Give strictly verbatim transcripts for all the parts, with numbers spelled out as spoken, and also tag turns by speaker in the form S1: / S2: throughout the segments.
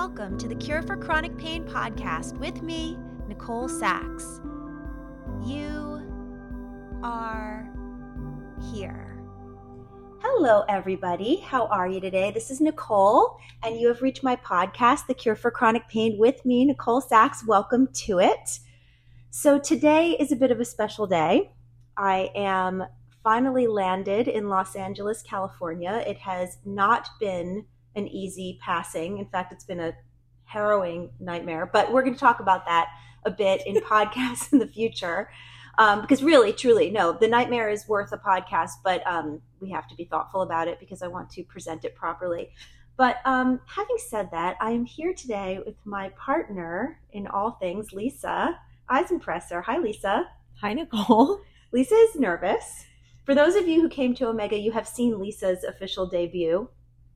S1: welcome to the Cure for Chronic Pain podcast with me, Nicole Sachs. You are here. Hello, everybody. How are you today? This is Nicole, and you have reached my podcast, The Cure for Chronic Pain with me, Nicole Sachs. Welcome to it. So today is a bit of a special day. I am finally landed in Los Angeles, California. It has not been an easy passing. In fact, it's been a harrowing nightmare, but we're going to talk about that a bit in podcasts in the future. Um, because really, truly, no, the nightmare is worth a podcast, but um, we have to be thoughtful about it because I want to present it properly. But um, having said that, I am here today with my partner in all things, Lisa Eisenpresser. Hi, Lisa.
S2: Hi, Nicole.
S1: Lisa is nervous. For those of you who came to Omega, you have seen Lisa's official debut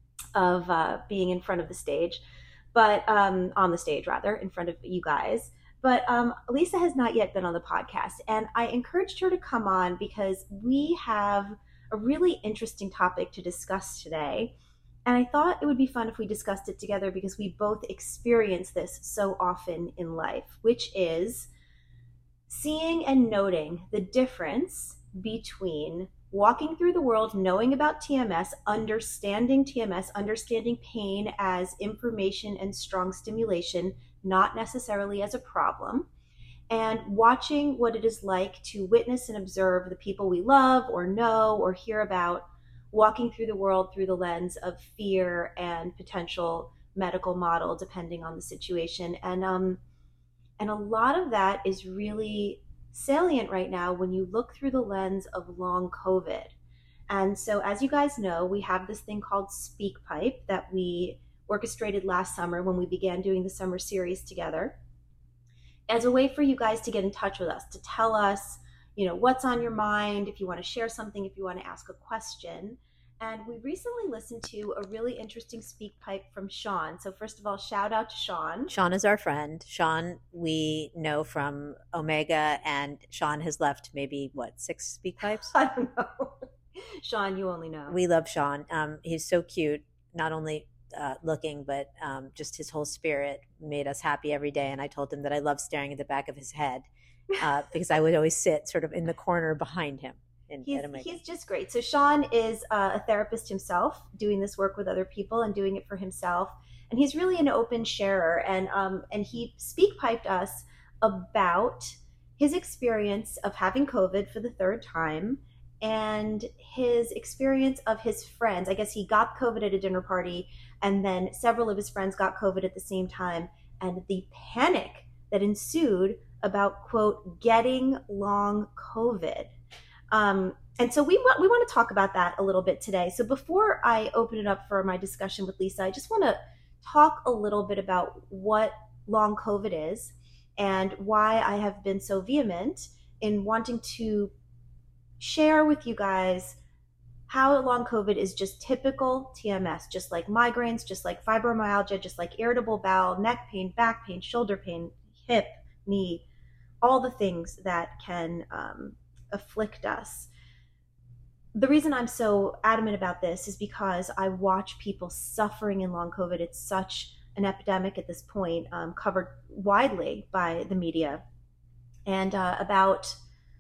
S1: of uh, being in front of the stage, but um, on the stage rather, in front of you guys. But um, Lisa has not yet been on the podcast, and I encouraged her to come on because we have a really interesting topic to discuss today. And I thought it would be fun if we discussed it together because we both experience this so often in life, which is seeing and noting the difference between walking through the world, knowing about T M S, understanding T M S, understanding pain as information and strong stimulation, not necessarily as a problem, and watching what it is like to witness and observe the people we love or know or hear about walking through the world through the lens of fear and potential medical model, depending on the situation. And um, and a lot of that is really salient right now when you look through the lens of long COVID. And so as you guys know, we have this thing called SpeakPipe that we orchestrated last summer when we began doing the summer series together as a way for you guys to get in touch with us, to tell us, you know, what's on your mind, if you want to share something, if you want to ask a question. And we recently listened to a really interesting SpeakPipe from Sean. So first of all, shout out to Sean.
S2: Sean is our friend. Sean, we know from Omega, and Sean has left maybe, what, six SpeakPipes?
S1: I don't know. Sean, you only know.
S2: We love Sean. Um, he's so cute, not only uh, looking, but um, just his whole spirit made us happy every day. And I told him that I love staring at the back of his head uh, because I would always sit sort of in the corner behind him. In,
S1: he's, he's just great. So Sean is uh, a therapist himself, doing this work with other people and doing it for himself. And he's really an open sharer. And um, and he SpeakPiped us about his experience of having COVID for the third time and his experience of his friends. I guess he got COVID at a dinner party, and then several of his friends got COVID at the same time. And the panic that ensued about, quote, getting long COVID. Um, and so we want we want to talk about that a little bit today. So before I open it up for my discussion with Lisa, I just want to talk a little bit about what long COVID is and why I have been so vehement in wanting to share with you guys how long COVID is just typical T M S, just like migraines, just like fibromyalgia, just like irritable bowel, neck pain, back pain, shoulder pain, hip, knee, all the things that can um, afflict us. The reason I'm so adamant about this is because I watch people suffering in long COVID. It's such an epidemic at this point, um, covered widely by the media. And uh, about,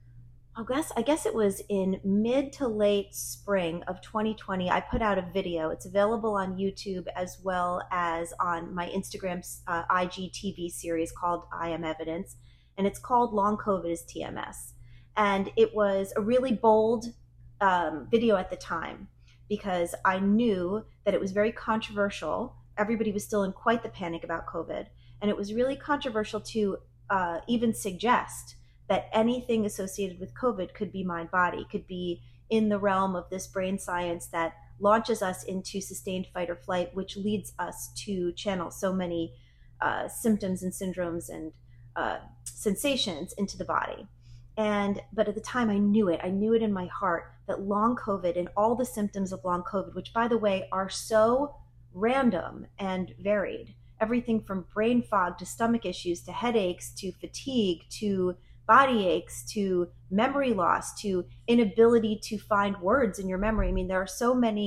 S1: I guess, I guess it was in mid to late spring of twenty twenty, I put out a video. It's available on YouTube as well as on my Instagram uh, I G T V series called I Am Evidence. And it's called Long COVID is T M S. And it was a really bold um, video at the time because I knew that it was very controversial. Everybody was still in quite the panic about COVID. And it was really controversial to uh, even suggest that anything associated with COVID could be mind-body, could be in the realm of this brain science that launches us into sustained fight or flight, which leads us to channel so many uh, symptoms and syndromes and uh, sensations into the body. And, but at the time I knew it, I knew it in my heart that long COVID and all the symptoms of long COVID, which by the way, are so random and varied, everything from brain fog to stomach issues, to headaches, to fatigue, to body aches, to memory loss, to inability to find words in your memory. I mean, there are so many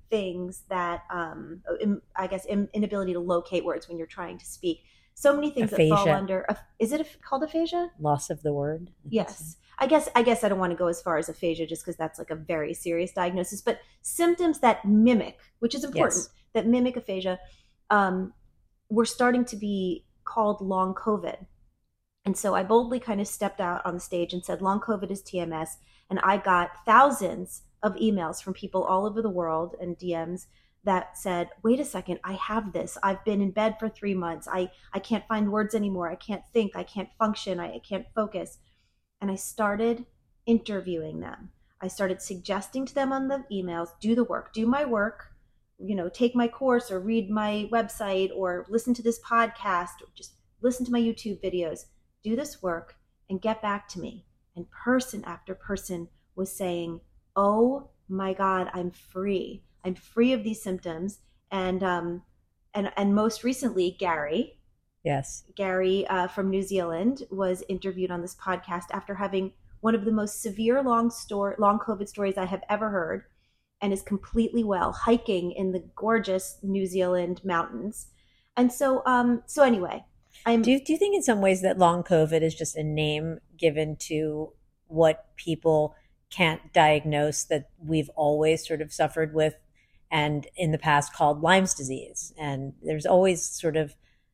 S1: things that, um, I guess, inability to locate words when you're trying to speak. So many things aphasia. That fall under, is it called aphasia?
S2: Loss of the word.
S1: Yes. I guess, I guess I don't want to go as far as aphasia just because that's like a very serious diagnosis, but symptoms that mimic, which is important, yes. that mimic aphasia, um, were starting to be called long COVID. And so I boldly kind of stepped out on the stage and said, long COVID is T M S. And I got thousands of emails from people all over the world and D Ms that said, wait a second, I have this. I've been in bed for three months. I, I can't find words anymore. I can't think. I can't function. I, I can't focus. And I started interviewing them. I started suggesting to them on the emails, do the work, do my work, you know, take my course or read my website or listen to this podcast or just listen to my YouTube videos, do this work and get back to me. And person after person was saying, oh my God, I'm free. I'm free of these symptoms. And um, and and most recently, Gary,
S2: yes,
S1: Gary uh, from New Zealand was interviewed on this podcast after having one of the most severe long story, long COVID stories I have ever heard, and is completely well, hiking in the gorgeous New Zealand mountains. And so, um, so anyway, I'm.
S2: Do you, do you think in some ways that long COVID is just a name given to what people can't diagnose that we've always sort of suffered with? And in the past called Lyme's disease. And there's always sort of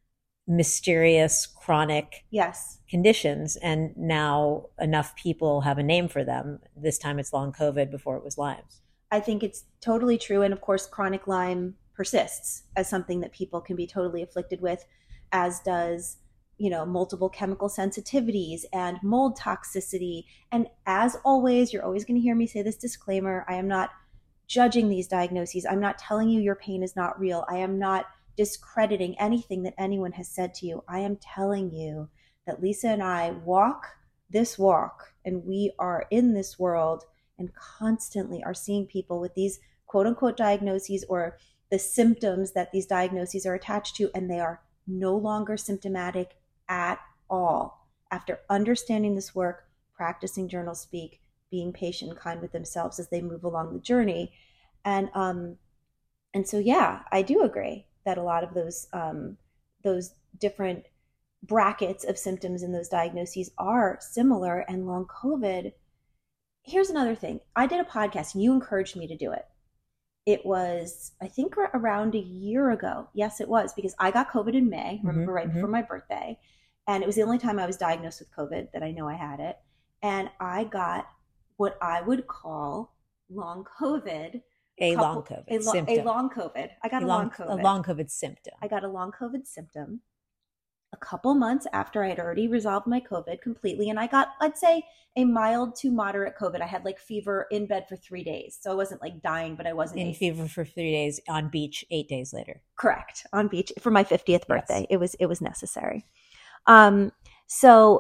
S2: mysterious chronic
S1: yes.
S2: conditions. And now enough people have a name for them. This time it's long COVID, before it was Lyme's.
S1: I think it's totally true. And of course, chronic Lyme persists as something that people can be totally afflicted with, as does, you know, multiple chemical sensitivities and mold toxicity. And as always, you're always going to hear me say this disclaimer. I am not judging these diagnoses. I'm not telling you your pain is not real. I am not discrediting anything that anyone has said to you. I am telling you that Lisa and I walk this walk, and we are in this world and constantly are seeing people with these quote unquote diagnoses or the symptoms that these diagnoses are attached to, and they are no longer symptomatic at all. After understanding this work, practicing journal speak, being patient and kind with themselves as they move along the journey. And um, and so, yeah, I do agree that a lot of those um, those different brackets of symptoms in those diagnoses are similar. And long COVID, here's another thing. I did a podcast and you encouraged me to do it. It was, I think, around a year ago. Yes, it was, because I got COVID in May, remember, mm-hmm, right mm-hmm. before my birthday. And it was the only time I was diagnosed with COVID that I know I had it. And I got what I would call long COVID.
S2: A couple, long COVID
S1: a, lo-
S2: symptom.
S1: A long COVID. I got a, a long, long COVID.
S2: A long COVID symptom.
S1: I got a long COVID symptom a couple months after I had already resolved my COVID completely. And I got, I'd say, a mild to moderate COVID. I had like fever in bed for three days. So I wasn't like dying, but I wasn't.
S2: In fever for three days, on beach eight days later.
S1: Correct. On beach for my fiftieth birthday. Yes. It was, it was necessary. Um, so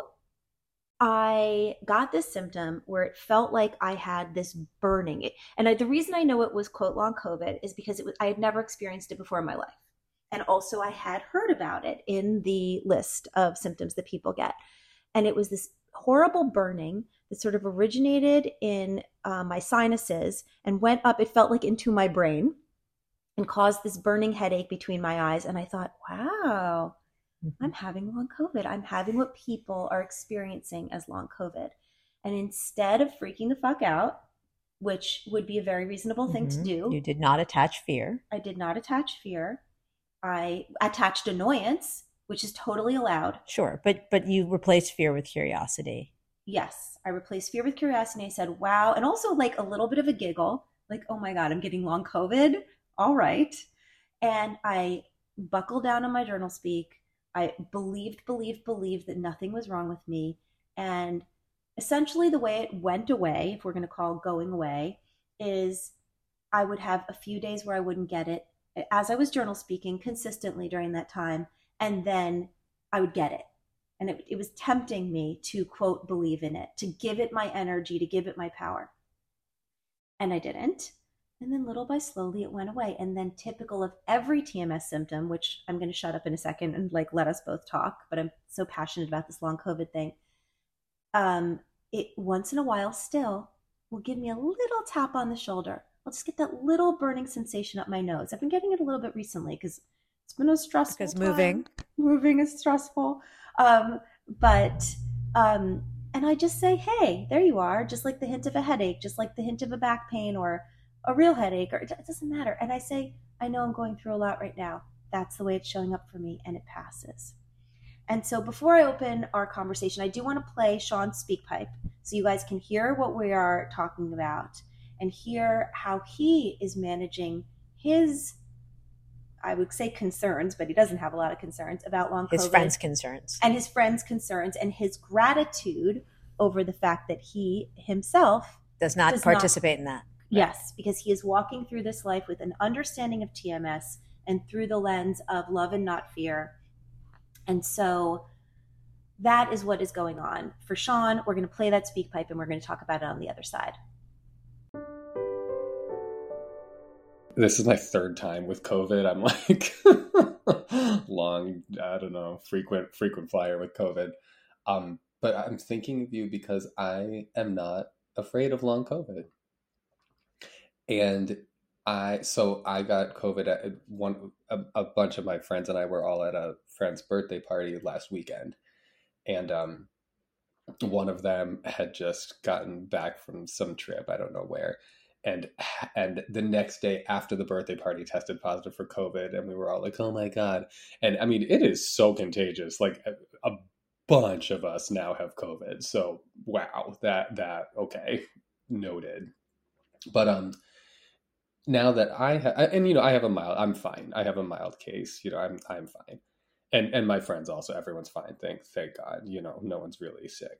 S1: I got this symptom where it felt like I had this burning. And I, the reason I know it was quote long COVID is because it was, I had never experienced it before in my life. And also I had heard about it in the list of symptoms that people get. And it was this horrible burning that sort of originated in uh, my sinuses and went up, it felt like into my brain, and caused this burning headache between my eyes. And I thought, wow, I'm having long COVID. I'm having what people are experiencing as long COVID. And instead of freaking the fuck out, which would be a very reasonable thing mm-hmm. to do.
S2: You did not attach fear.
S1: I did not attach fear. I attached annoyance, which is totally allowed.
S2: Sure. But but you replaced fear with curiosity.
S1: Yes. I replaced fear with curiosity. I said, wow. And also like a little bit of a giggle, like, oh my God, I'm getting long COVID. All right. And I buckled down on my journal speak. I believed, believed, believed that nothing was wrong with me. And essentially the way it went away, if we're going to call going away, is I would have a few days where I wouldn't get it as I was journal speaking consistently during that time. And then I would get it. And it, it was tempting me to, quote, believe in it, to give it my energy, to give it my power. And I didn't. And then little by slowly it went away. And then typical of every T M S symptom, which I'm going to shut up in a second and like let us both talk, but I'm so passionate about this long COVID thing. Um, it once in a while still will give me a little tap on the shoulder, I'll just get that little burning sensation up my nose. I've been getting it a little bit recently because it's been a stressful
S2: Because
S1: time.
S2: moving.
S1: Moving is stressful. Um, but, um, and I just say, hey, there you are, just like the hint of a headache, just like the hint of a back pain or a real headache, or it doesn't matter. And I say, I know I'm going through a lot right now. That's the way it's showing up for me, and it passes. And so before I open our conversation, I do want to play Sean's speak pipe so you guys can hear what we are talking about and hear how he is managing his, I would say concerns, but he doesn't have a lot of concerns about long COVID.
S2: His friends' concerns.
S1: And his friends' concerns and his gratitude over the fact that he himself
S2: does not
S1: does
S2: participate
S1: not,
S2: in that.
S1: Yes, because he is walking through this life with an understanding of T M S and through the lens of love and not fear. And so that is what is going on. For Sean, we're going to play that speak pipe and we're going to talk about it on the other side.
S3: This is my third time with COVID. I'm like long, I don't know, frequent, frequent flyer with COVID. Um, but I'm thinking of you because I am not afraid of long COVID. And I, so I got COVID at one, a, a bunch of my friends and I were all at a friend's birthday party last weekend. And, um, one of them had just gotten back from some trip, I don't know where. And, and the next day after the birthday party tested positive for COVID. And we were all like, oh my God. And I mean, it is so contagious. Like a, a bunch of us now have COVID. So wow, that, that, okay. Noted. But, um, now that I have, and you know, I have a mild, I'm fine. I have a mild case, you know, I'm, I'm fine. And, and my friends also, everyone's fine. Thank, thank God, you know, no one's really sick,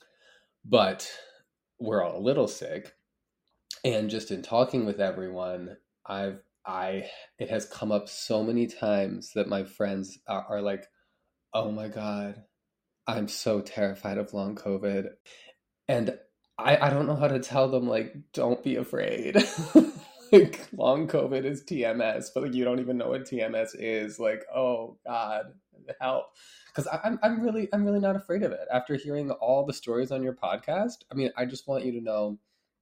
S3: but we're all a little sick. And just in talking with everyone, I've, I, it has come up so many times that my friends are, are like, oh my God, I'm so terrified of long COVID. And I, I don't know how to tell them, like, don't be afraid. Like, long COVID is T M S, but like you don't even know what T M S is. Like, oh God, help! Because I'm I'm really I'm really not afraid of it. After hearing all the stories on your podcast, I mean, I just want you to know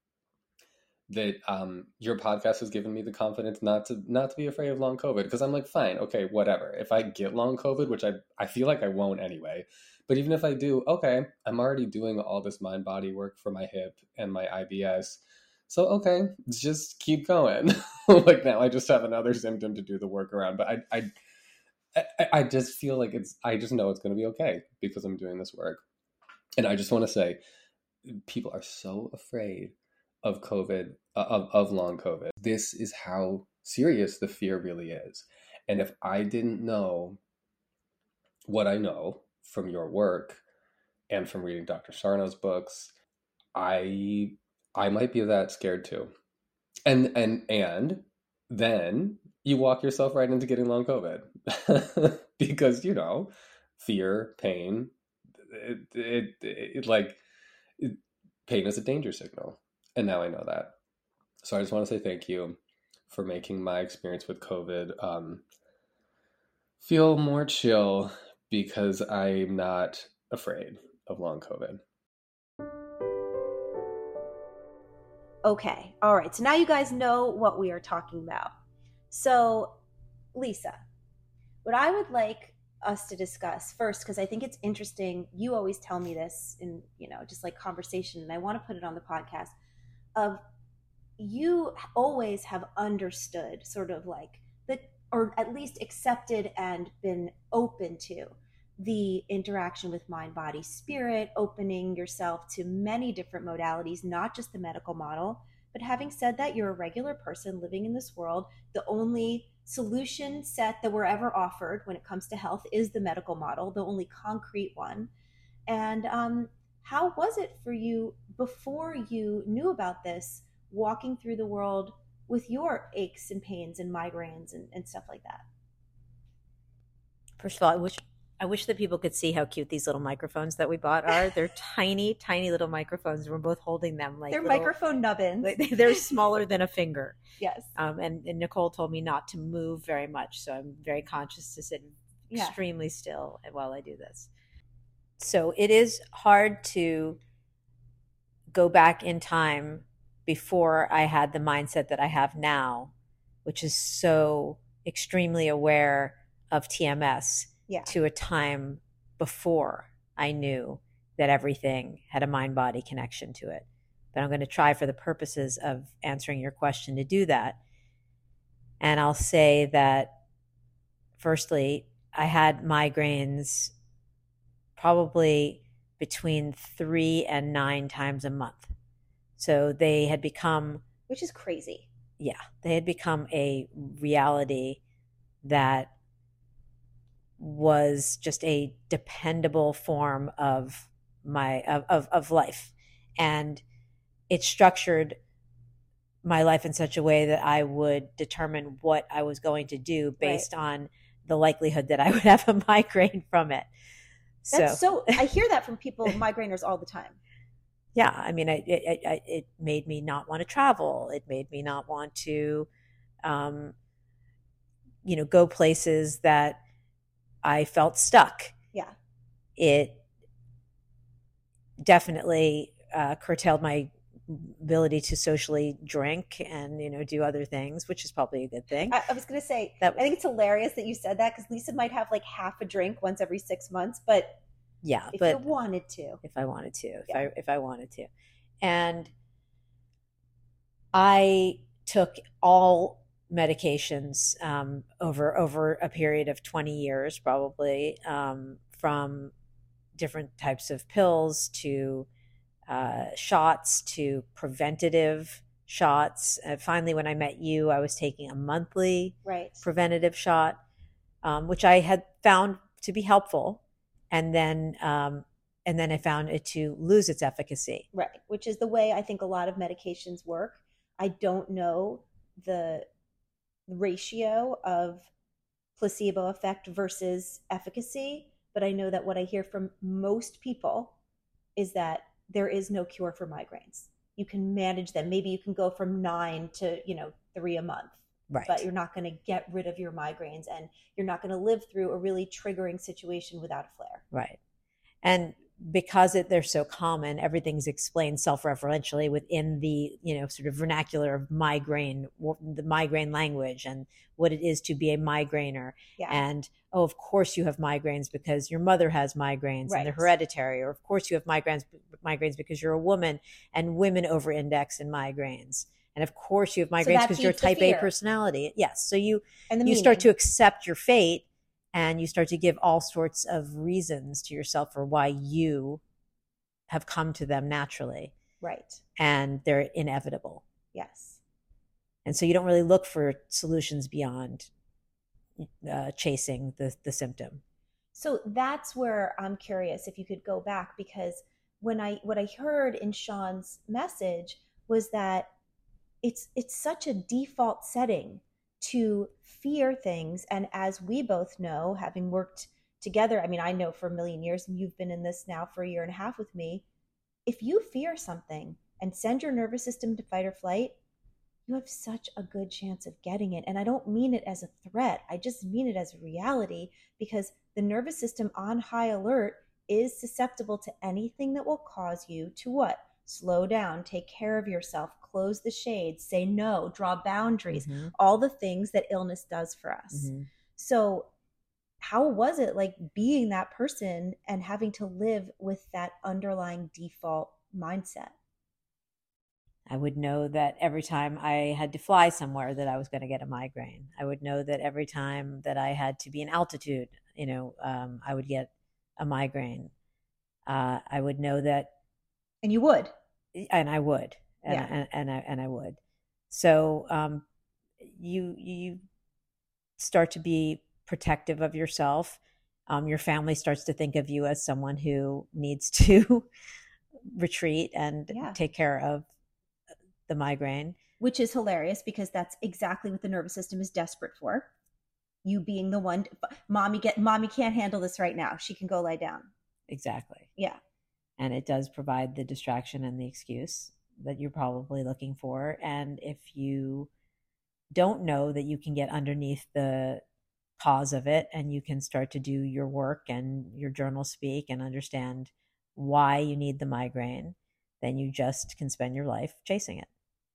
S3: that um, your podcast has given me the confidence not to not to be afraid of long COVID. Because I'm like, fine, okay, whatever. If I get long COVID, which I I feel like I won't anyway, but even if I do, okay, I'm already doing all this mind body work for my hip and my I B S. So, okay, just keep going. Like now I just have another symptom to do the work around, but I, I, I just feel like it's, I just know it's going to be okay because I'm doing this work. And I just want to say, people are so afraid of COVID, of, of long COVID. This is how serious the fear really is. And if I didn't know what I know from your work and from reading Doctor Sarno's books, I... I might be that scared too. And and and then you walk yourself right into getting long COVID. Because, you know, fear, pain, it, it, it like it, pain is a danger signal. And now I know that. So I just want to say thank you for making my experience with COVID um, feel more chill because I'm not afraid of long COVID.
S1: Okay. All right. So now you guys know what we are talking about. So, Lisa, what I would like us to discuss first, because I think it's interesting, you always tell me this in, you know, just like conversation, and I want to put it on the podcast, of you always have understood sort of like the, or at least accepted and been open to the interaction with mind, body, spirit, opening yourself to many different modalities, not just the medical model. But having said that, you're a regular person living in this world. The only solution set that we're ever offered when it comes to health is the medical model, the only concrete one. And um, how was it for you before you knew about this, walking through the world with your aches and pains and migraines and, and stuff like that?
S2: First of all, I wish I wish that people could see how cute these little microphones that we bought are. They're tiny, tiny little microphones. We're both holding them like
S1: they're
S2: little,
S1: microphone nubbins.
S2: Like, they're smaller than a finger.
S1: Yes.
S2: Um, and, and Nicole told me not to move very much, so I'm very conscious to sit yeah. extremely still while I do this. So it is hard to go back in time before I had the mindset that I have now, which is so extremely aware of T M S,
S1: Yeah.
S2: to a time before I knew that everything had a mind-body connection to it. But I'm going to try, for the purposes of answering your question, to do that. And I'll say that, firstly, I had migraines probably between three and nine times a month. So they had become,
S1: which is crazy.
S2: Yeah, they had become a reality that was just a dependable form of my of, of, of life. And it structured my life in such a way that I would determine what I was going to do based right. on the likelihood that I would have a migraine from it.
S1: That's
S2: so,
S1: so I hear that from people, migraineurs, all the time.
S2: Yeah, I mean, it, it, it, it made me not want to travel. It made me not want to, um, you know, go places that I felt stuck.
S1: Yeah.
S2: It definitely uh, curtailed my ability to socially drink and, you know, do other things, which is probably a good thing.
S1: I, I was going to say, that, I think it's hilarious that you said that, because Lisa might have like half a drink once every six months, but
S2: yeah,
S1: if
S2: but
S1: you wanted to,
S2: if I wanted to, if
S1: yeah.
S2: I, if I wanted to. And I took all medications um, over, over a period of twenty years, probably, um, from different types of pills to uh, shots to preventative shots. Uh, finally, when I met you, I was taking a monthly
S1: right.
S2: preventative shot, um, which I had found to be helpful. And then, um, and then I found it to lose its efficacy.
S1: Right. Which is the way I think a lot of medications work. I don't know the ratio of placebo effect versus efficacy, but I know that what I hear from most people is that there is no cure for migraines. You can manage them. Maybe you can go from nine to, you know, three a month.
S2: Right.
S1: But you're not going to get rid of your migraines, and you're not going to live through a really triggering situation without a flare.
S2: Right. And because it, they're so common, everything's explained self-referentially within the, you know, sort of vernacular of migraine, the migraine language, and what it is to be a migrainer.
S1: Yeah.
S2: And, oh, of course you have migraines because your mother has migraines,
S1: right.
S2: and they're hereditary. Or of course you have migraines, migraines because you're a woman, and women over-index in migraines. And of course you have migraines because so you're a type A personality. Yes. So you, you meaning. start to accept your fate, and you start to give all sorts of reasons to yourself for why you have come to them naturally.
S1: Right.
S2: And they're inevitable.
S1: Yes.
S2: And so you don't really look for solutions beyond uh, chasing the, the symptom.
S1: So that's where I'm curious if you could go back, because when I, what I heard in Sean's message was that it's, it's such a default setting to fear things. And as we both know, having worked together, I mean, I know for a million years, and you've been in this now for a year and a half with me, if you fear something and send your nervous system to fight or flight, you have such a good chance of getting it. And I don't mean it as a threat. I just mean it as a reality, because the nervous system on high alert is susceptible to anything that will cause you to what? Slow down, take care of yourself, close the shades, say no, draw boundaries, mm-hmm. all the things that illness does for us. Mm-hmm. So how was it like being that person and having to live with that underlying default mindset?
S2: I would know that every time I had to fly somewhere that I was going to get a migraine. I would know that every time that I had to be in altitude, you know, um, I would get a migraine. Uh, I would know that.
S1: And you would.
S2: And I would. And,
S1: yeah.
S2: and, and, I, and I would. So um, you, you start to be protective of yourself. Um, your family starts to think of you as someone who needs to retreat and yeah. take care of the migraine.
S1: Which is hilarious, because that's exactly what the nervous system is desperate for. You being the one, to, mommy get, mommy can't handle this right now. She can go lie down.
S2: Exactly.
S1: Yeah.
S2: And it does provide the distraction and the excuse that you're probably looking for. And if you don't know that you can get underneath the cause of it, and you can start to do your work and your journal speak and understand why you need the migraine, then you just can spend your life chasing it.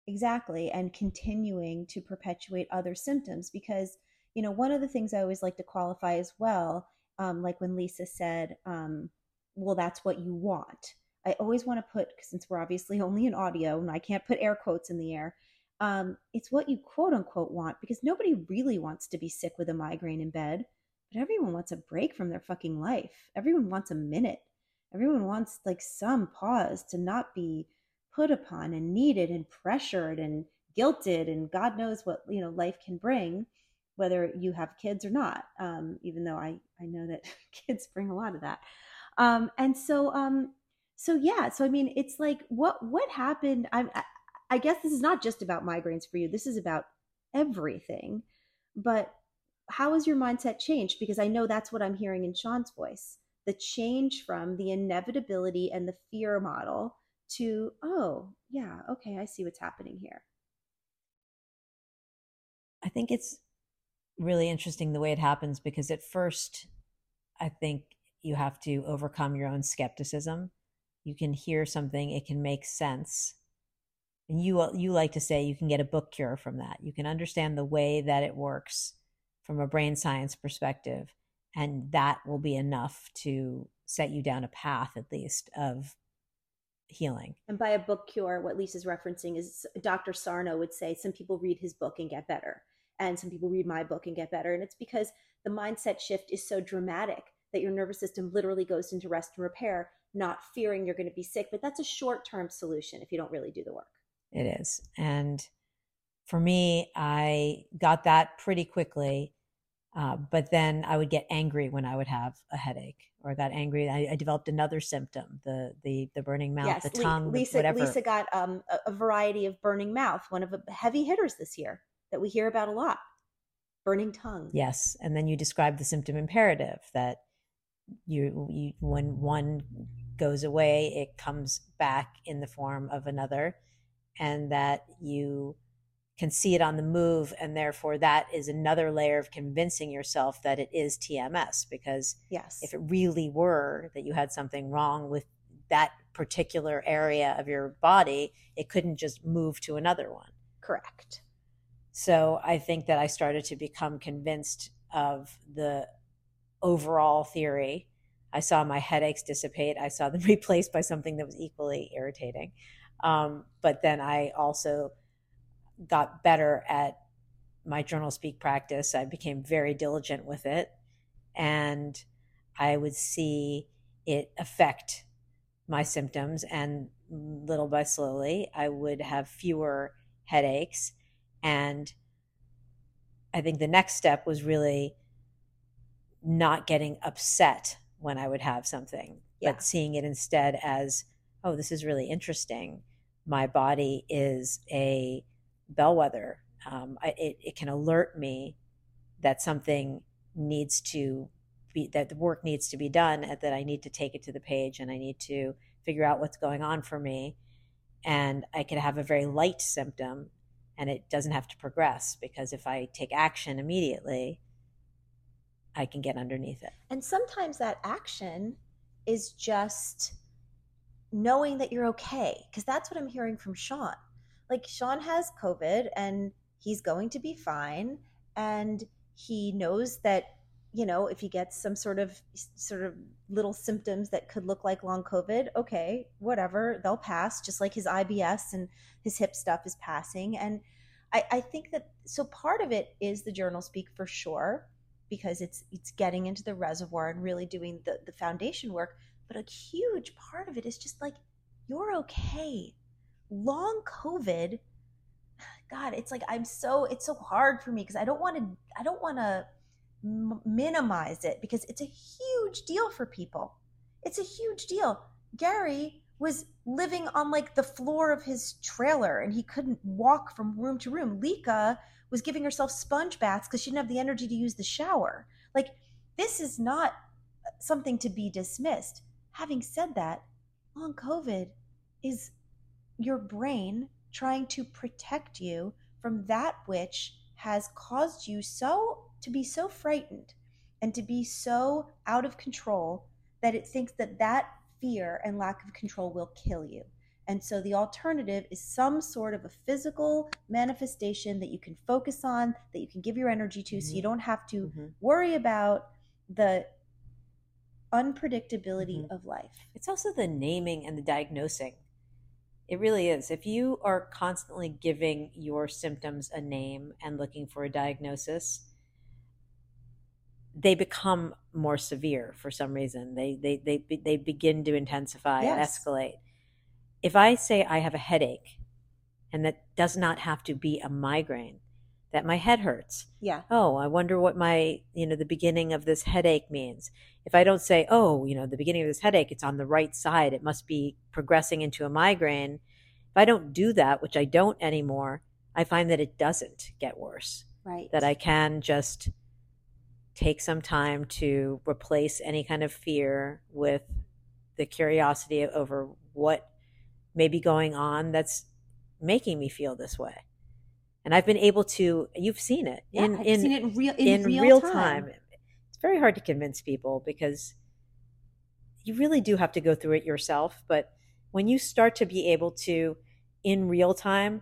S1: Exactly. And continuing to perpetuate other symptoms because, you know, one of the things I always like to qualify as well, um, like when Lisa said, um, well, that's what you want. I always want to put, since we're obviously only in audio and I can't put air quotes in the air, um, it's what you quote unquote want because nobody really wants to be sick with a migraine in bed, but everyone wants a break from their fucking life. Everyone wants a minute. Everyone wants like some pause to not be put upon and needed and pressured and guilted and God knows what, you know, life can bring, whether you have kids or not. Um, even though I, I know that kids bring a lot of that. Um, and so, um, so yeah, so I mean, it's like, what, what happened? I, I, I guess this is not just about migraines for you. This is about everything, but how has your mindset changed? Because I know that's what I'm hearing in Sean's voice, the change from the inevitability and the fear model to, oh, yeah, okay, I see what's happening here.
S2: I think it's really interesting the way it happens because at first, I think you have to overcome your own skepticism. You can hear something, it can make sense. And you you like to say you can get a book cure from that. You can understand the way that it works from a brain science perspective, and that will be enough to set you down a path, at least, of healing.
S1: And by a book cure, what Lisa's referencing is Doctor Sarno would say some people read his book and get better, and some people read my book and get better. And it's because the mindset shift is so dramatic that your nervous system literally goes into rest and repair, not fearing you're going to be sick. But that's a short-term solution if you don't really do the work.
S2: It is. And for me, I got that pretty quickly. Uh, but then I would get angry when I would have a headache, or got angry. I, I developed another symptom, the the the burning mouth, yes, the tongue,
S1: Lisa,
S2: whatever.
S1: Lisa got um, a, a variety of burning mouth, one of the heavy hitters this year that we hear about a lot, burning tongue.
S2: Yes, and then you describe the symptom imperative that you, you when one goes away, it comes back in the form of another, and that you can see it on the move, and therefore that is another layer of convincing yourself that it is T M S, because
S1: yes,
S2: if it really were that you had something wrong with that particular area of your body, it couldn't just move to another one.
S1: Correct.
S2: So I think that I started to become convinced of the overall theory. I saw my headaches dissipate. I saw them replaced by something that was equally irritating. Um, but then I also got better at my journal speak practice. I became very diligent with it, and I would see it affect my symptoms, and little by slowly I would have fewer headaches. And I think the next step was really not getting upset when I would have something, yeah. but seeing it instead as, oh, this is really interesting. My body is a bellwether. Um, I, it, it can alert me that something needs to be, that the work needs to be done, and that I need to take it to the page, and I need to figure out what's going on for me. And I could have a very light symptom, and it doesn't have to progress, because if I take action immediately, I can get underneath it.
S1: And sometimes that action is just knowing that you're okay, because that's what I'm hearing from Sean. Like, Sean has COVID and he's going to be fine. And he knows that, you know, if he gets some sort of sort of little symptoms that could look like long COVID, okay, whatever, they'll pass, just like his I B S and his hip stuff is passing. And I, I think that, so part of it is the journal speak for sure, because it's it's getting into the reservoir and really doing the, the foundation work. But a huge part of it is just like, you're okay. Long COVID, God, it's like, I'm so, it's so hard for me because I don't want to, I don't want to m- minimize it, because it's a huge deal for people. It's a huge deal. Gary was living on like the floor of his trailer and he couldn't walk from room to room. Lika was giving herself sponge baths because she didn't have the energy to use the shower. Like, this is not something to be dismissed. Having said that, long COVID is your brain trying to protect you from that which has caused you so to be so frightened and to be so out of control that it thinks that that fear and lack of control will kill you. And so the alternative is some sort of a physical manifestation that you can focus on, that you can give your energy to, mm-hmm. so you don't have to mm-hmm. worry about the unpredictability mm-hmm. of life.
S2: It's also the naming and the diagnosing. It really is. If you are constantly giving your symptoms a name and looking for a diagnosis, they become more severe for some reason. They they they they begin to intensify yes. and escalate. If I say I have a headache, and that does not have to be a migraine, that my head hurts.
S1: Yeah.
S2: Oh, I wonder what my, you know, the beginning of this headache means. If I don't say, oh, you know, the beginning of this headache, it's on the right side, it must be progressing into a migraine. If I don't do that, which I don't anymore, I find that it doesn't get worse.
S1: Right.
S2: That I can just take some time to replace any kind of fear with the curiosity over what may be going on that's making me feel this way. And I've been able to, you've seen it.
S1: Yeah,
S2: in,
S1: I've
S2: in,
S1: seen it in real, in
S2: in
S1: real,
S2: real
S1: time.
S2: time. It's very hard to convince people because you really do have to go through it yourself. But when you start to be able to, in real time,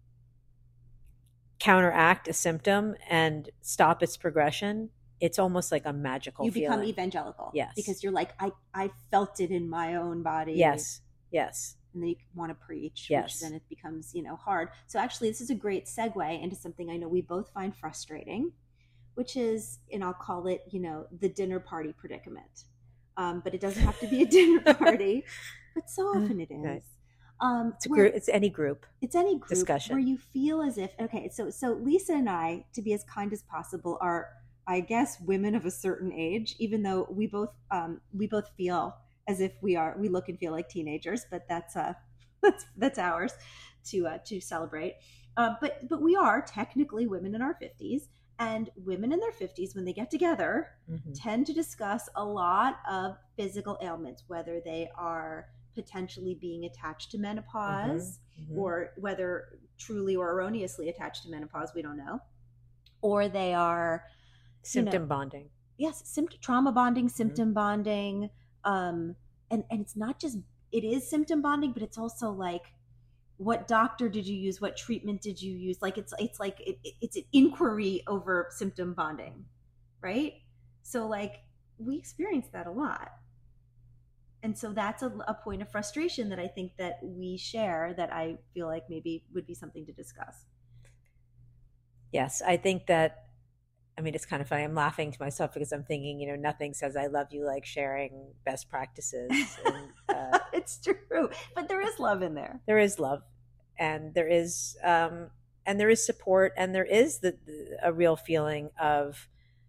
S2: counteract a symptom and stop its progression, it's almost like a magical
S1: you
S2: feeling.
S1: become evangelical.
S2: Yes.
S1: Because you're like, I, I felt it in my own body.
S2: Yes. Yes.
S1: And then you want to preach,
S2: yes.
S1: which then it becomes, you know, hard. So actually, this is a great segue into something I know we both find frustrating, which is, and I'll call it, you know, the dinner party predicament. Um, but it doesn't have to be a dinner party, but so often it is.
S2: Right.
S1: Um,
S2: it's, a group, it's any group.
S1: It's any group
S2: discussion
S1: where you feel as if, okay, so so Lisa and I, to be as kind as possible, are, I guess, women of a certain age, even though we both um, we both feel as if we are, we look and feel like teenagers, but that's uh, that's that's ours to uh, to celebrate. Uh, but but we are technically women in our fifties, and women in their fifties, when they get together, mm-hmm. tend to discuss a lot of physical ailments, whether they are potentially being attached to menopause, mm-hmm. Mm-hmm. or whether truly or erroneously attached to menopause, we don't know, or they are
S2: symptom
S1: you know,
S2: bonding.
S1: Yes, symptom trauma bonding, symptom mm-hmm. bonding. Um, and, and it's not just, it is symptom bonding, but it's also like, what doctor did you use? What treatment did you use? Like, it's, it's like, it, it's an inquiry over symptom bonding, right? So like, we experience that a lot. And so that's a, a point of frustration that I think that we share that I feel like maybe would be something to discuss.
S2: Yes, I think that, I mean, it's kind of funny. I'm laughing to myself because I'm thinking, you know, nothing says I love you like sharing best practices. And, uh,
S1: it's true. But there is love in there.
S2: There is love. And there is, um, and there is support. And there is the, the a real feeling of,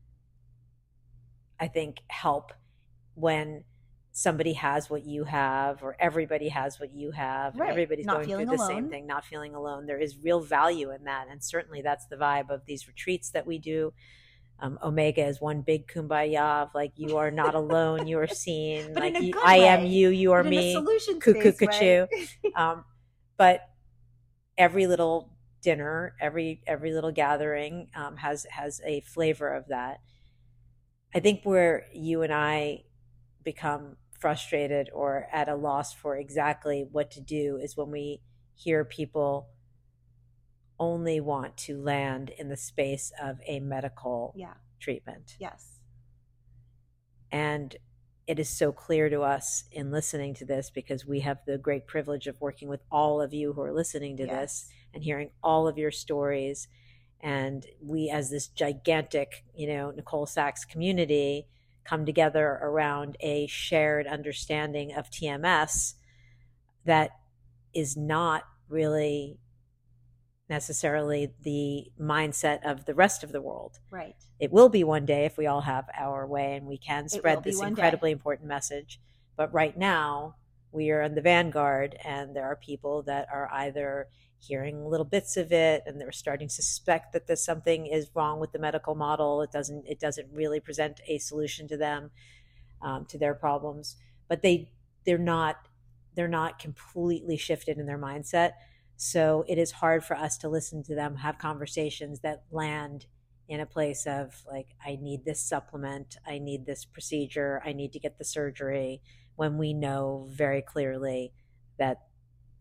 S2: I think, help when somebody has what you have, or everybody has what you have.
S1: Right.
S2: Everybody's
S1: not
S2: going through the
S1: alone.
S2: same thing, not feeling alone. There is real value in that. And certainly that's the vibe of these retreats that we do. Um, Omega is one big kumbaya of like, you are not alone, you are seen.
S1: But
S2: like
S1: in a
S2: you,
S1: good
S2: I
S1: way.
S2: am you, you are
S1: but
S2: me.
S1: In a solution
S2: Cuckoo
S1: space
S2: cuckoo.
S1: way.
S2: um, but every little dinner, every every little gathering um, has has a flavor of that. I think where you and I become frustrated or at a loss for exactly what to do is when we hear people only want to land in the space of a medical
S1: yeah.
S2: treatment.
S1: Yes.
S2: And it is so clear to us in listening to this, because we have the great privilege of working with all of you who are listening to
S1: yes.
S2: this and hearing all of your stories. And we, as this gigantic, you know, Nicole Sachs community, come together around a shared understanding of T M S that is not really necessarily the mindset of the rest of the world.
S1: Right.
S2: It will be one day if we all have our way and we can spread this incredibly
S1: day.
S2: important message. But right now, we are in the vanguard, and there are people that are either hearing little bits of it and they're starting to suspect that there's something is wrong with the medical model. It doesn't it doesn't really present a solution to them, um, to their problems. But they they're not they're not completely shifted in their mindset. So it is hard for us to listen to them, have conversations that land in a place of like, I need this supplement, I need this procedure, I need to get the surgery, when we know very clearly that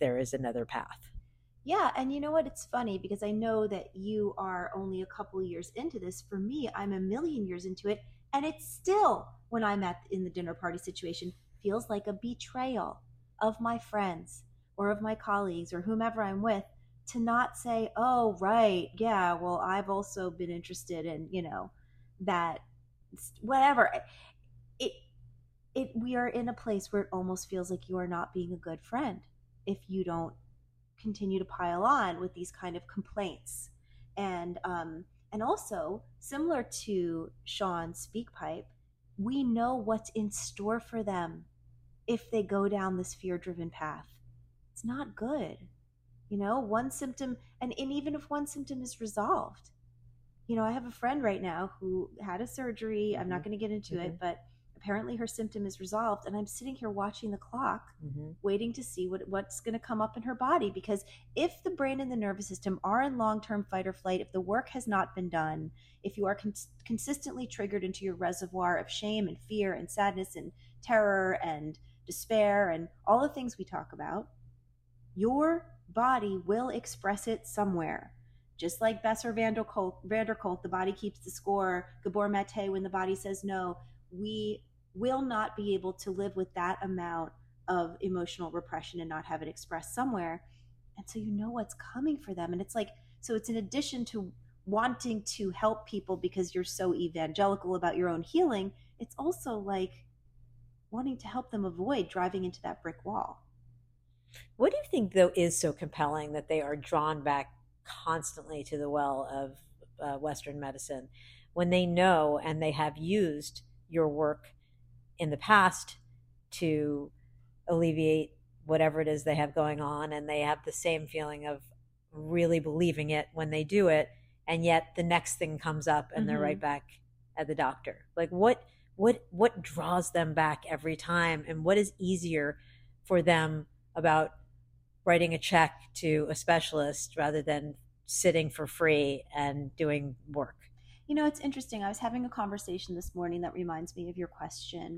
S2: there is another path.
S1: Yeah, and you know what? It's funny because I know that you are only a couple years into this. For me, I'm a million years into it, and it's still, when I'm at in the dinner party situation, feels like a betrayal of my friends or of my colleagues or whomever I'm with to not say, "Oh, right, yeah, well, I've also been interested in, you know, that whatever." It it we are in a place where it almost feels like you are not being a good friend if you don't continue to pile on with these kind of complaints. And um, and also similar to Sean's speak pipe, we know what's in store for them if they go down this fear-driven path. It's not good. You know, one symptom, and, and even if one symptom is resolved, you know, I have a friend right now who had a surgery. Mm-hmm. I'm not going to get into mm-hmm. it, but apparently her symptom is resolved, and I'm sitting here watching the clock, mm-hmm. waiting to see what what's going to come up in her body. Because if the brain and the nervous system are in long-term fight or flight, if the work has not been done, if you are con- consistently triggered into your reservoir of shame and fear and sadness and terror and despair and all the things we talk about, your body will express it somewhere. Just like Besser van der Kolk, van der Kolk, the body keeps the score. Gabor Mate, when the body says no, we will not be able to live with that amount of emotional repression and not have it expressed somewhere. And so you know what's coming for them. And it's like, so it's in addition to wanting to help people because you're so evangelical about your own healing, it's also like wanting to help them avoid driving into that brick wall.
S2: What do you think, though, is so compelling that they are drawn back constantly to the well of uh, Western medicine when they know and they have used your work in the past to alleviate whatever it is they have going on, and they have the same feeling of really believing it when they do it, and yet the next thing comes up and mm-hmm. they're right back at the doctor? Like what what what draws them back every time, and what is easier for them about writing a check to a specialist rather than sitting for free and doing work?
S1: You know, it's interesting. I was having a conversation this morning that reminds me of your question.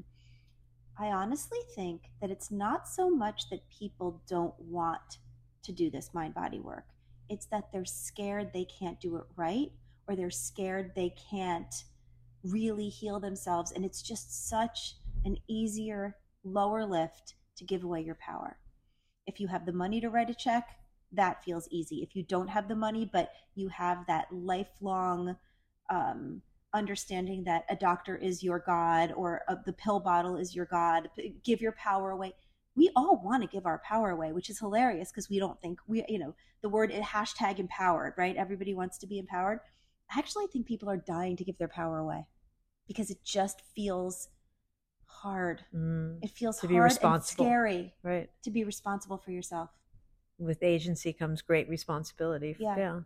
S1: I honestly think that it's not so much that people don't want to do this mind-body work. It's that they're scared they can't do it right, or they're scared they can't really heal themselves. And it's just such an easier, lower lift to give away your power. If you have the money to write a check, that feels easy. If you don't have the money, but you have that lifelong um, understanding that a doctor is your God, or a, the pill bottle is your God, give your power away. We all want to give our power away, which is hilarious because we don't think we, you know, the word hashtag empowered, right? Everybody wants to be empowered. I actually think people are dying to give their power away because it just feels hard. Mm, it feels to hard be responsible. And scary,
S2: right?
S1: To be responsible for yourself.
S2: With agency comes great responsibility.
S1: Yeah.
S2: yeah.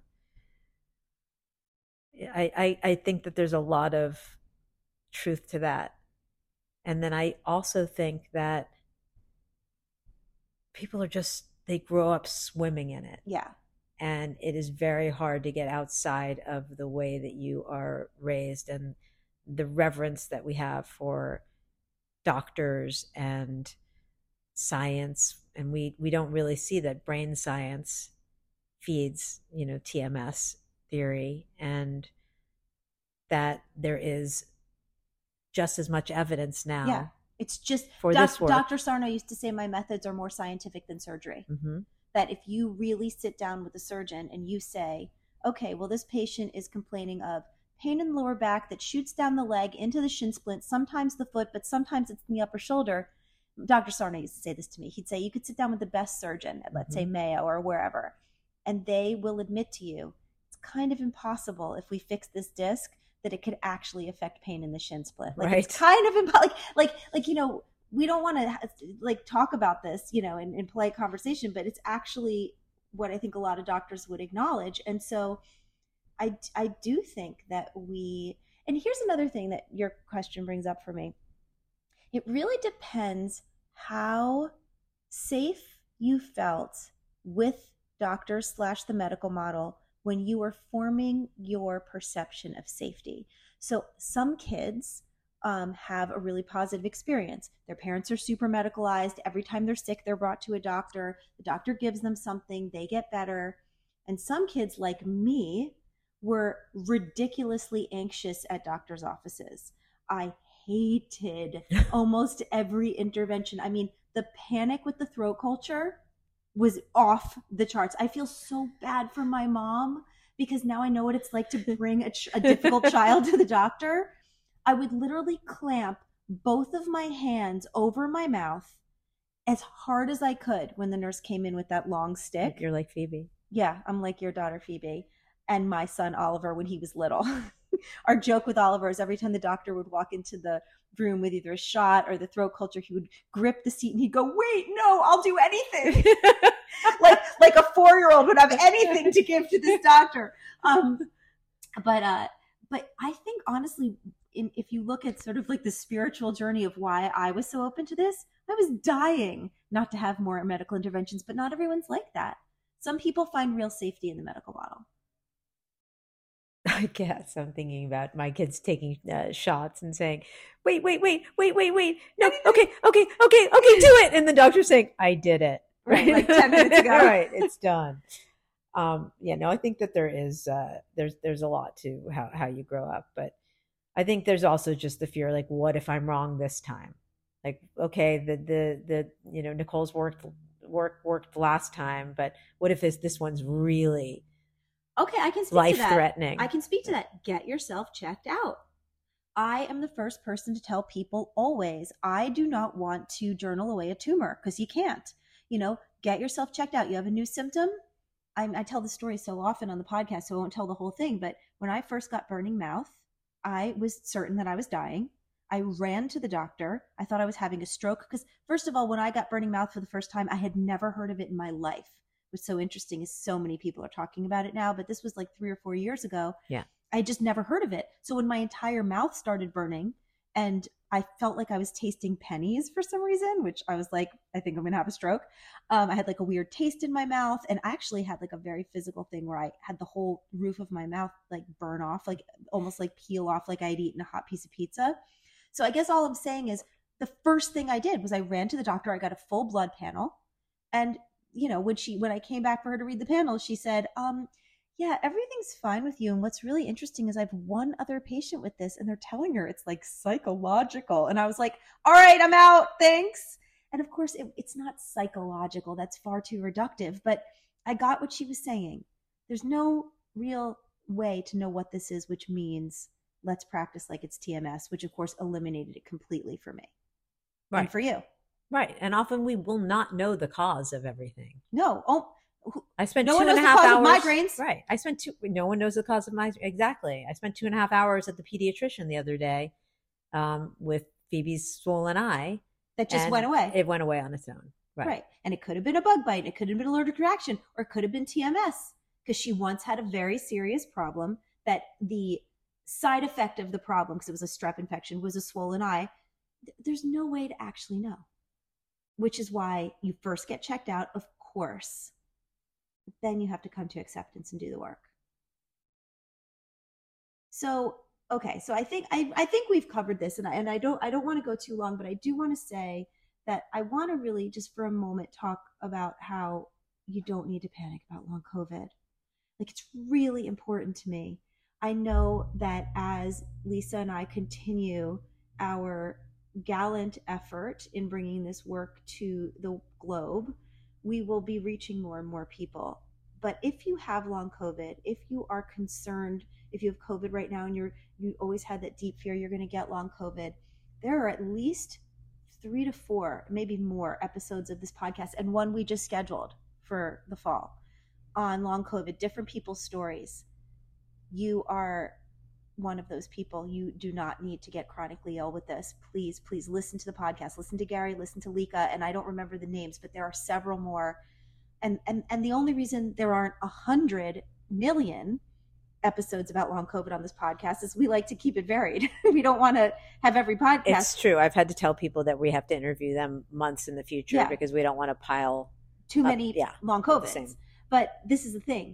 S2: I, I, I think that there's a lot of truth to that. And then I also think that people are just, they grow up swimming in it.
S1: Yeah.
S2: And it is very hard to get outside of the way that you are raised and the reverence that we have for doctors and science. And we, we don't really see that brain science feeds, you know, T M S theory, and that there is just as much evidence now.
S1: Yeah, it's just
S2: for
S1: doc,
S2: this work.
S1: Doctor Sarno used to say my methods are more scientific than surgery. Mm-hmm. That if you really sit down with a surgeon and you say, okay, well, this patient is complaining of pain in the lower back that shoots down the leg into the shin splint, sometimes the foot, but sometimes it's in the upper shoulder. Doctor Sarno used to say this to me. He'd say, you could sit down with the best surgeon at, let's mm-hmm. say, Mayo or wherever, and they will admit to you, it's kind of impossible if we fix this disc that it could actually affect pain in the shin splint. Like, right. It's kind of impo- like, like, like, you know, we don't want to like talk about this, you know, in, in polite conversation, but it's actually what I think a lot of doctors would acknowledge. And so I, I do think that we, and here's another thing that your question brings up for me. It really depends how safe you felt with doctors slash the medical model when you were forming your perception of safety. So some kids um, have a really positive experience. Their parents are super medicalized. Every time they're sick, they're brought to a doctor. The doctor gives them something, they get better. And some kids like me were ridiculously anxious at doctor's offices. I hated almost every intervention. I mean, the panic with the throat culture was off the charts. I feel so bad for my mom because now I know what it's like to bring a, a difficult child to the doctor. I would literally clamp both of my hands over my mouth as hard as I could when the nurse came in with that long stick.
S2: You're like Phoebe.
S1: Yeah, I'm like your daughter Phoebe and my son Oliver when he was little. Our joke with Oliver is every time the doctor would walk into the room with either a shot or the throat culture, he would grip the seat and he'd go, wait, no, I'll do anything. like like a four-year-old would have anything to give to this doctor. Um, but uh, but I think honestly, in, if you look at sort of like the spiritual journey of why I was so open to this, I was dying not to have more medical interventions, but not everyone's like that. Some people find real safety in the medical model.
S2: I guess I'm thinking about my kids taking uh, shots and saying, wait, wait, wait, wait, wait, wait. No, okay, okay, okay, okay, do it. And the doctor's saying, I did it.
S1: Right, like ten minutes ago.
S2: Right, it's done. Um, yeah, no, I think that there is, uh, there's, there's a lot to how, how you grow up. But I think there's also just the fear, like, what if I'm wrong this time? Like, okay, the, the, the, you know, Nicole's worked, worked, worked last time, but what if this, this one's really
S1: Okay, I can speak
S2: life
S1: to that.
S2: threatening.
S1: I can speak to that. Get yourself checked out. I am the first person to tell people always, I do not want to journal away a tumor because you can't. You know, get yourself checked out. You have a new symptom. I, I tell the story so often on the podcast, so I won't tell the whole thing. But when I first got burning mouth, I was certain that I was dying. I ran to the doctor. I thought I was having a stroke because, first of all, when I got burning mouth for the first time, I had never heard of it in my life. What's so interesting is so many people are talking about it now, but this was like three or four years ago.
S2: Yeah.
S1: I just never heard of it. So when my entire mouth started burning and I felt like I was tasting pennies for some reason, which I was like, I think I'm going to have a stroke. Um, I had like a weird taste in my mouth. And I actually had like a very physical thing where I had the whole roof of my mouth like burn off, like almost like peel off like I'd eaten a hot piece of pizza. So I guess all I'm saying is the first thing I did was I ran to the doctor. I got a full blood panel. And you know, when she, when I came back for her to read the panel, she said, um, yeah, everything's fine with you. And what's really interesting is I have one other patient with this and they're telling her it's like psychological. And I was like, all right, I'm out. Thanks. And of course it, it's not psychological. That's far too reductive, but I got what she was saying. There's no real way to know what this is, which means let's practice like it's T M S, which of course eliminated it completely for me.
S2: Right.
S1: And for you.
S2: Right. And often we will not know the cause of everything.
S1: No. Oh,
S2: I spent
S1: no
S2: two
S1: one
S2: and
S1: knows
S2: a half
S1: the cause
S2: hours.
S1: of migraines.
S2: Right. I spent two, no one knows the cause of migraines. Exactly. I spent two and a half hours at the pediatrician the other day um, with Phoebe's swollen eye.
S1: That just went away.
S2: It went away on its own. Right.
S1: Right. And it could have been a bug bite. It could have been allergic reaction, or it could have been T M S because she once had a very serious problem that the side effect of the problem, because it was a strep infection, was a swollen eye. There's no way to actually know. Which is why you first get checked out, of course. But then you have to come to acceptance and do the work. So, okay, so I think I, I think we've covered this, and I, and I don't I don't want to go too long, but I do want to say that I want to really just for a moment talk about how you don't need to panic about long COVID. Like, it's really important to me. I know that as Lisa and I continue our gallant effort in bringing this work to the globe, we will be reaching more and more people. But if you have long COVID, if you are concerned, if you have COVID right now and you're you always had that deep fear you're going to get long COVID, there are at least three to four, maybe more episodes of this podcast, and one we just scheduled for the fall on long COVID, different people's stories. You are one of those people. You do not need to get chronically ill with this. Please, please listen to the podcast. Listen to Gary, listen to Lika, and I don't remember the names, but there are several more. And and and the only reason there aren't a hundred million episodes about long COVID on this podcast is we like to keep it varied. We don't want to have every podcast.
S2: It's true. I've had to tell people that we have to interview them months in the future
S1: Yeah.
S2: because we don't want to pile
S1: Too
S2: up,
S1: many
S2: yeah,
S1: long
S2: the
S1: COVIDs.
S2: same.
S1: But this is the thing.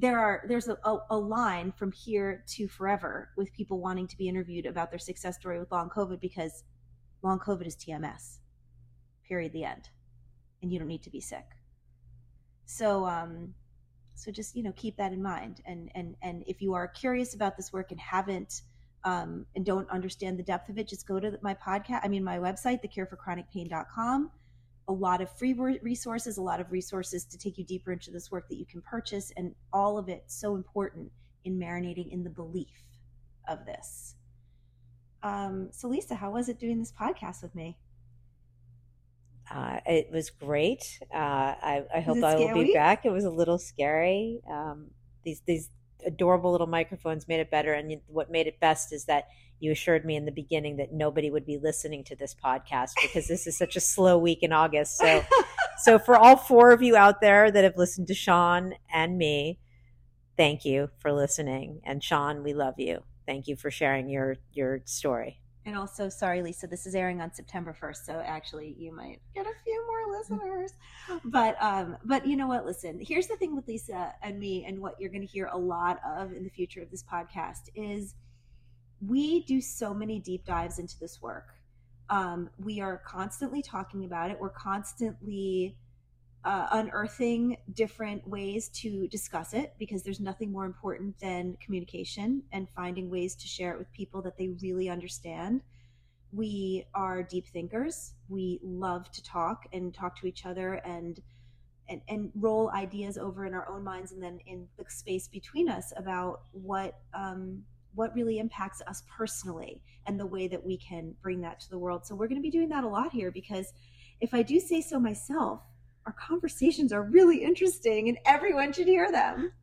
S1: there are there's a, a, a line from here to forever with people wanting to be interviewed about their success story with long COVID, because long COVID is T M S, period, the end. And you don't need to be sick. So, um, so just, you know, keep that in mind. And, and, and if you are curious about this work and haven't, um, and don't understand the depth of it, just go to my podcast. I mean, my website, the cure for chronic pain dot com. A lot of free resources, a lot of resources to take you deeper into this work that you can purchase, and all of it so important in marinating in the belief of this. Um, so Lisa, how was it doing this podcast with me?
S2: Uh, it was great. Uh, I, I hope I
S1: scary?
S2: will be back. It was a little scary. Um, these these adorable little microphones made it better, and what made it best is that you assured me in the beginning that nobody would be listening to this podcast because this is such a slow week in August. So, so for all four of you out there that have listened to Sean and me, thank you for listening. And Sean, we love you. Thank you for sharing your your story.
S1: And also, sorry, Lisa, this is airing on September first, so actually you might get a few more listeners. But um, but you know what? Listen, here's the thing with Lisa and me, and what you're going to hear a lot of in the future of this podcast is we do so many deep dives into this work. Um, we are constantly talking about it. We're constantly uh, unearthing different ways to discuss it, because there's nothing more important than communication and finding ways to share it with people that they really understand. We are deep thinkers. We love to talk and talk to each other and and, and roll ideas over in our own minds, and then in the space between us about what um, what really impacts us personally and the way that we can bring that to the world. So we're going to be doing that a lot here, because if I do say so myself, our conversations are really interesting and everyone should hear them.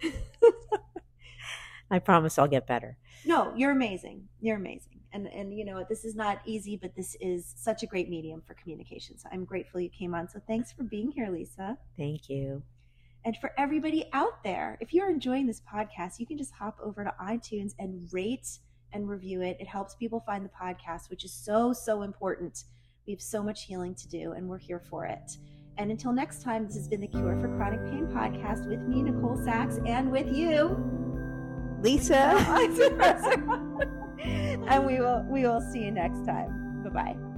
S2: I promise I'll get better.
S1: No, you're amazing. You're amazing. And, and you know, this is not easy, but this is such a great medium for communication. So I'm grateful you came on. So thanks for being here, Lisa.
S2: Thank you.
S1: And for everybody out there, if you're enjoying this podcast, you can just hop over to iTunes and rate and review it. It helps people find the podcast, which is so, so important. We have so much healing to do, and we're here for it. And until next time, this has been the Cure for Chronic Pain podcast with me, Nicole Sachs, and with you,
S2: Lisa.
S1: And we will we will see you next time. Bye-bye.